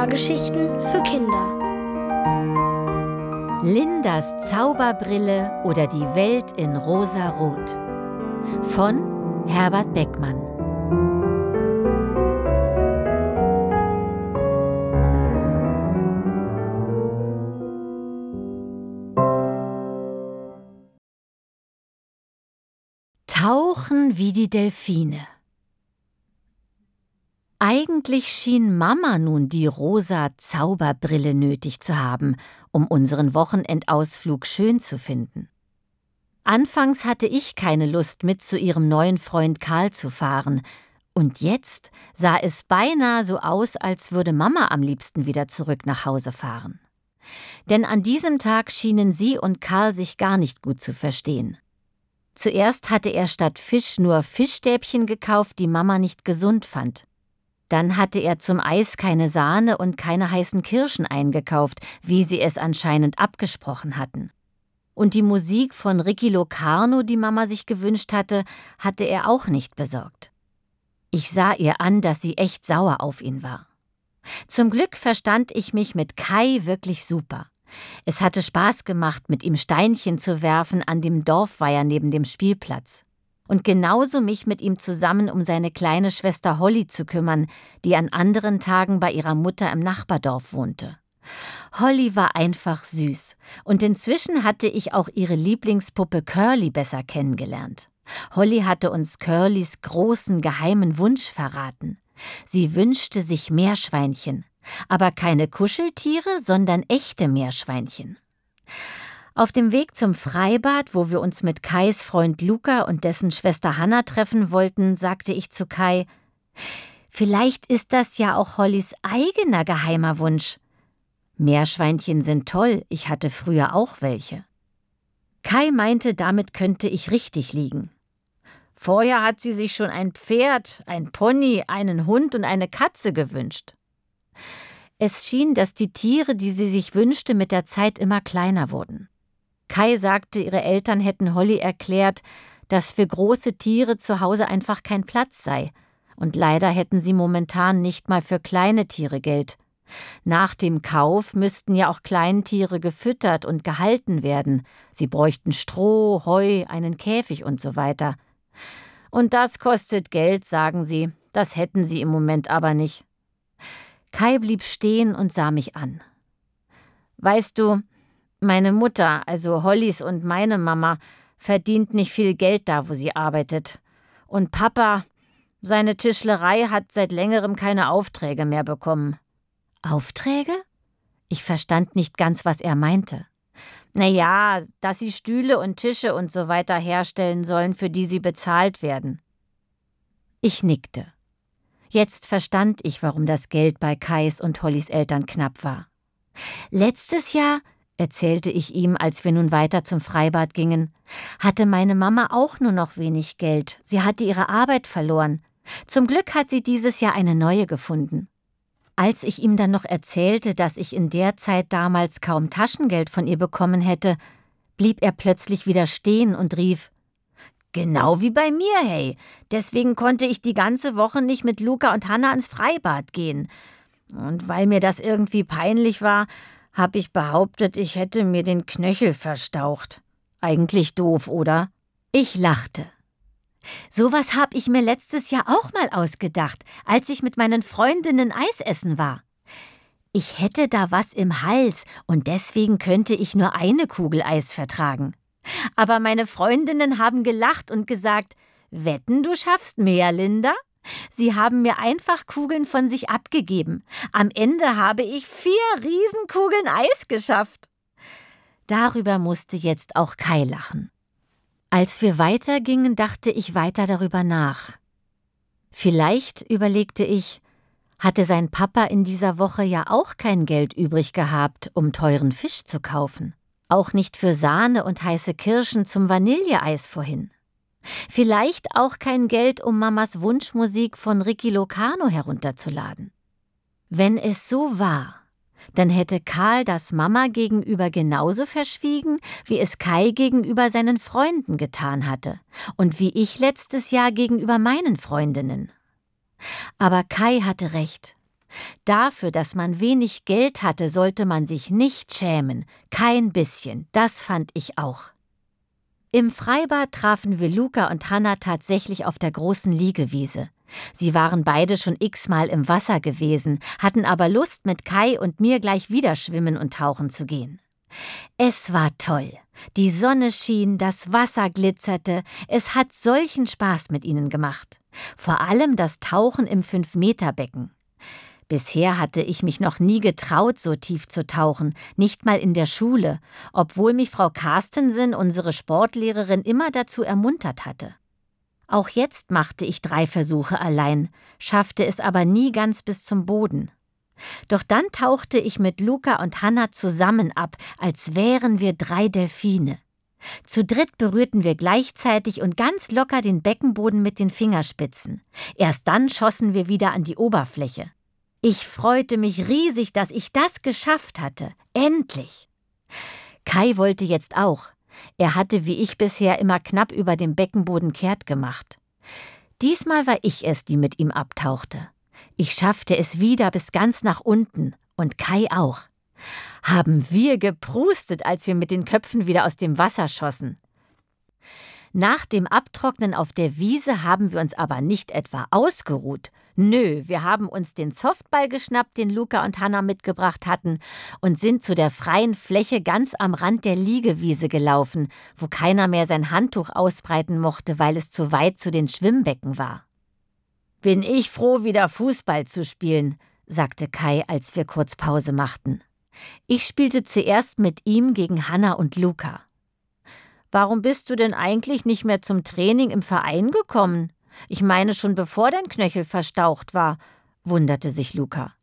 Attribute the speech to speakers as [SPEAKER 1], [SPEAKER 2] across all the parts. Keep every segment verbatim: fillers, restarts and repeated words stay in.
[SPEAKER 1] Hörgeschichten für Kinder.
[SPEAKER 2] Lindas Zauberbrille oder die Welt in rosa-rot von Herbert Beckmann. Tauchen wie die Delfine. Eigentlich schien Mama nun die rosa Zauberbrille nötig zu haben, um unseren Wochenendausflug schön zu finden. Anfangs hatte ich keine Lust, mit zu ihrem neuen Freund Karl zu fahren, und jetzt sah es beinahe so aus, als würde Mama am liebsten wieder zurück nach Hause fahren. Denn an diesem Tag schienen sie und Karl sich gar nicht gut zu verstehen. Zuerst hatte er statt Fisch nur Fischstäbchen gekauft, die Mama nicht gesund fand. Dann hatte er zum Eis keine Sahne und keine heißen Kirschen eingekauft, wie sie es anscheinend abgesprochen hatten. Und die Musik von Ricky Locarno, die Mama sich gewünscht hatte, hatte er auch nicht besorgt. Ich sah ihr an, dass sie echt sauer auf ihn war. Zum Glück verstand ich mich mit Kai wirklich super. Es hatte Spaß gemacht, mit ihm Steinchen zu werfen an dem Dorfweiher neben dem Spielplatz. Und genauso mich mit ihm zusammen um seine kleine Schwester Holly zu kümmern, die an anderen Tagen bei ihrer Mutter im Nachbardorf wohnte. Holly war einfach süß, und inzwischen hatte ich auch ihre Lieblingspuppe Curly besser kennengelernt. Holly hatte uns Curlys großen geheimen Wunsch verraten. Sie wünschte sich Meerschweinchen, aber keine Kuscheltiere, sondern echte Meerschweinchen. Auf dem Weg zum Freibad, wo wir uns mit Kais Freund Luca und dessen Schwester Hanna treffen wollten, sagte ich zu Kai: Vielleicht ist das ja auch Hollys eigener geheimer Wunsch. Meerschweinchen sind toll, ich hatte früher auch welche. Kai meinte, damit könnte ich richtig liegen. Vorher hat sie sich schon ein Pferd, ein Pony, einen Hund und eine Katze gewünscht. Es schien, dass die Tiere, die sie sich wünschte, mit der Zeit immer kleiner wurden. Kai sagte, ihre Eltern hätten Holly erklärt, dass für große Tiere zu Hause einfach kein Platz sei. Und leider hätten sie momentan nicht mal für kleine Tiere Geld. Nach dem Kauf müssten ja auch Kleintiere gefüttert und gehalten werden. Sie bräuchten Stroh, Heu, einen Käfig und so weiter. Und das kostet Geld, sagen sie. Das hätten sie im Moment aber nicht. Kai blieb stehen und sah mich an. Weißt du, meine Mutter, also Hollys und meine Mama, verdient nicht viel Geld da, wo sie arbeitet. Und Papa, seine Tischlerei hat seit längerem keine Aufträge mehr bekommen. Aufträge? Ich verstand nicht ganz, was er meinte. Naja, dass sie Stühle und Tische und so weiter herstellen sollen, für die sie bezahlt werden. Ich nickte. Jetzt verstand ich, warum das Geld bei Kais und Hollys Eltern knapp war. Letztes Jahr, erzählte ich ihm, als wir nun weiter zum Freibad gingen, hatte meine Mama auch nur noch wenig Geld. Sie hatte ihre Arbeit verloren. Zum Glück hat sie dieses Jahr eine neue gefunden. Als ich ihm dann noch erzählte, dass ich in der Zeit damals kaum Taschengeld von ihr bekommen hätte, blieb er plötzlich wieder stehen und rief: Genau wie bei mir, hey. Deswegen konnte ich die ganze Woche nicht mit Luca und Hanna ins Freibad gehen. Und weil mir das irgendwie peinlich war, habe ich behauptet, ich hätte mir den Knöchel verstaucht. Eigentlich doof, oder? Ich lachte. Sowas habe ich mir letztes Jahr auch mal ausgedacht, als ich mit meinen Freundinnen Eis essen war. Ich hätte da was im Hals und deswegen könnte ich nur eine Kugel Eis vertragen. Aber meine Freundinnen haben gelacht und gesagt: Wetten, du schaffst mehr, Linda? Sie haben mir einfach Kugeln von sich abgegeben. Am Ende habe ich vier Riesenkugeln Eis geschafft. Darüber musste jetzt auch Kai lachen. Als wir weitergingen, dachte ich weiter darüber nach. Vielleicht, überlegte ich, hatte sein Papa in dieser Woche ja auch kein Geld übrig gehabt, um teuren Fisch zu kaufen. Auch nicht für Sahne und heiße Kirschen zum Vanilleeis vorhin. Vielleicht auch kein Geld, um Mamas Wunschmusik von Ricky Locarno herunterzuladen. Wenn es so war, dann hätte Karl das Mama gegenüber genauso verschwiegen, wie es Kai gegenüber seinen Freunden getan hatte und wie ich letztes Jahr gegenüber meinen Freundinnen. Aber Kai hatte recht. Dafür, dass man wenig Geld hatte, sollte man sich nicht schämen. Kein bisschen, das fand ich auch. Im Freibad trafen wir Luca und Hannah tatsächlich auf der großen Liegewiese. Sie waren beide schon x-mal im Wasser gewesen, hatten aber Lust, mit Kai und mir gleich wieder schwimmen und tauchen zu gehen. Es war toll. Die Sonne schien, das Wasser glitzerte. Es hat solchen Spaß mit ihnen gemacht. Vor allem das Tauchen im fünf-Meter-Becken. Bisher hatte ich mich noch nie getraut, so tief zu tauchen, nicht mal in der Schule, obwohl mich Frau Carstensen, unsere Sportlehrerin, immer dazu ermuntert hatte. Auch jetzt machte ich drei Versuche allein, schaffte es aber nie ganz bis zum Boden. Doch dann tauchte ich mit Luca und Hannah zusammen ab, als wären wir drei Delfine. Zu dritt berührten wir gleichzeitig und ganz locker den Beckenboden mit den Fingerspitzen. Erst dann schossen wir wieder an die Oberfläche. Ich freute mich riesig, dass ich das geschafft hatte. Endlich! Kai wollte jetzt auch. Er hatte wie ich bisher immer knapp über dem Beckenboden kehrt gemacht. Diesmal war ich es, die mit ihm abtauchte. Ich schaffte es wieder bis ganz nach unten und Kai auch. Haben wir geprustet, als wir mit den Köpfen wieder aus dem Wasser schossen. Nach dem Abtrocknen auf der Wiese haben wir uns aber nicht etwa ausgeruht. Nö, wir haben uns den Softball geschnappt, den Luca und Hannah mitgebracht hatten, und sind zu der freien Fläche ganz am Rand der Liegewiese gelaufen, wo keiner mehr sein Handtuch ausbreiten mochte, weil es zu weit zu den Schwimmbecken war. »Bin ich froh, wieder Fußball zu spielen«, sagte Kai, als wir kurz Pause machten. Ich spielte zuerst mit ihm gegen Hannah und Luca. »Warum bist du denn eigentlich nicht mehr zum Training im Verein gekommen? Ich meine schon bevor dein Knöchel verstaucht war«, wunderte sich Luca.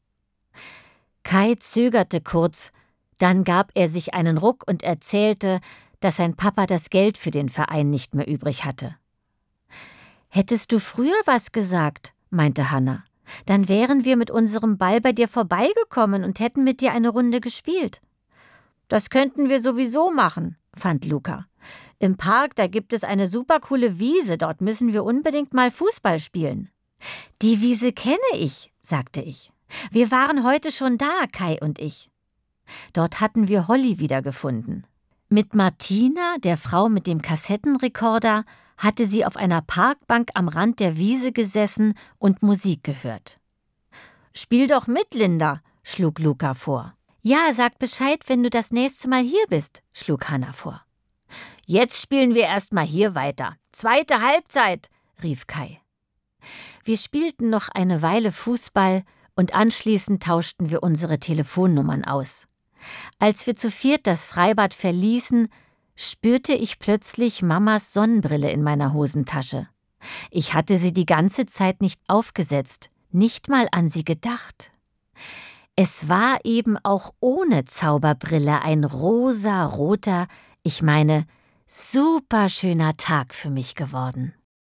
[SPEAKER 2] Kai zögerte kurz, dann gab er sich einen Ruck und erzählte, dass sein Papa das Geld für den Verein nicht mehr übrig hatte. »Hättest du früher was gesagt«, meinte Hannah, »dann wären wir mit unserem Ball bei dir vorbeigekommen und hätten mit dir eine Runde gespielt.« »Das könnten wir sowieso machen«, fand Luca. »Im Park, da gibt es eine supercoole Wiese, dort müssen wir unbedingt mal Fußball spielen.« »Die Wiese kenne ich«, sagte ich. »Wir waren heute schon da, Kai und ich.« Dort hatten wir Holly wiedergefunden. Mit Martina, der Frau mit dem Kassettenrekorder, hatte sie auf einer Parkbank am Rand der Wiese gesessen und Musik gehört. »Spiel doch mit, Linda«, schlug Luca vor. »Ja, sag Bescheid, wenn du das nächste Mal hier bist«, schlug Hannah vor. »Jetzt spielen wir erst mal hier weiter. Zweite Halbzeit«, rief Kai. Wir spielten noch eine Weile Fußball und anschließend tauschten wir unsere Telefonnummern aus. Als wir zu viert das Freibad verließen, spürte ich plötzlich Mamas Sonnenbrille in meiner Hosentasche. Ich hatte sie die ganze Zeit nicht aufgesetzt, nicht mal an sie gedacht. Es war eben auch ohne Zauberbrille ein rosa-roter, ich meine, superschöner Tag für mich geworden.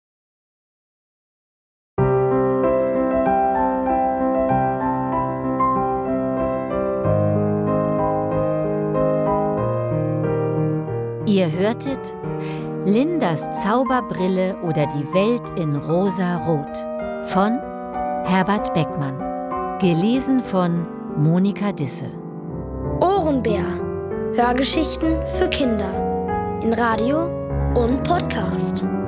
[SPEAKER 2] Ihr hörtet Lindas Zauberbrille oder die Welt in rosa-rot von Herbert Beckmann, gelesen von Monika Disse.
[SPEAKER 1] Ohrenbär. Hörgeschichten für Kinder in Radio und Podcast.